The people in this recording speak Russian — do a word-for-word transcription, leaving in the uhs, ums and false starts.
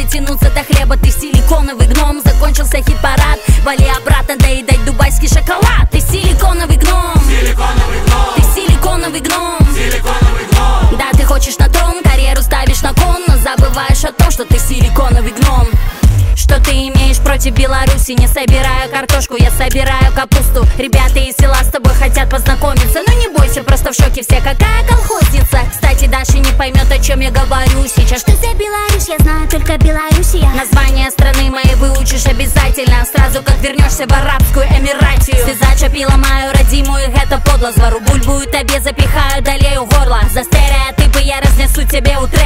дотянуться до хлеба. Ты силиконовый гном, закончился хит-парад. Вали обратно доедать дубайский шоколад. Ты силиконовый гном, Силиконовый гном, ты силиконовый гном. силиконовый гном. Да, ты хочешь на трон, карьеру ставишь на кон, но забываешь о том, что ты силиконовый гном. Что ты имеешь против Беларуси? Не собираю картошку, я собираю капусту. Ребята из села с тобой хотят познакомиться. Но не бойся, просто в шоке все, какая колхозница. Кстати, Даша не поймет, о чем я говорю сейчас. Что за Беларусь? Я знаю только Белоруссия. Название страны моей выучишь обязательно, сразу как вернешься в Арабскую Эмиратию. Ты зачепила мою родимую, это подло. Звору бульбу и тебе запихаю, долею горло. За стереотипы я разнесу тебе утре.